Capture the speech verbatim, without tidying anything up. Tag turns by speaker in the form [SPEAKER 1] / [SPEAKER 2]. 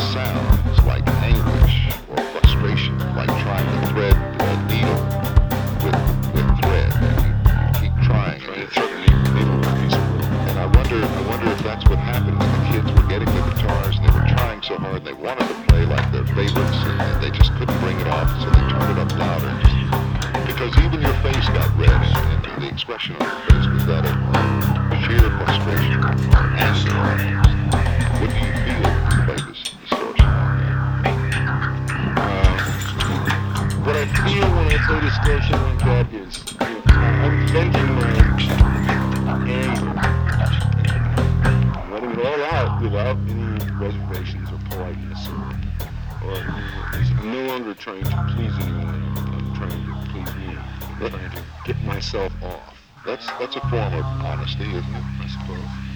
[SPEAKER 1] sounds like anguish or frustration, like trying to thread a needle with, with thread. And you, you keep trying.
[SPEAKER 2] Trying to thread a needle with a piece of wood.
[SPEAKER 1] And I wonder, I wonder if that's what happened when the kids were getting the guitars and they were trying so hard and they wanted to play like their favorites and, and they just couldn't bring it off, so they turned it up louder. Because even your face got red, and, and the expression on your face was that of sheer frustration or anger. What do you feel when you play this distortion like that?
[SPEAKER 2] Uh, what I feel when I play distortion like that is, you know, I'm venting my anger, letting it all out without any reservations or politeness, or, or I'm no longer trying to please anyone. I'm trying to please me. I'm trying to get myself off.
[SPEAKER 1] That's that's a form of honesty, isn't it?
[SPEAKER 2] I suppose.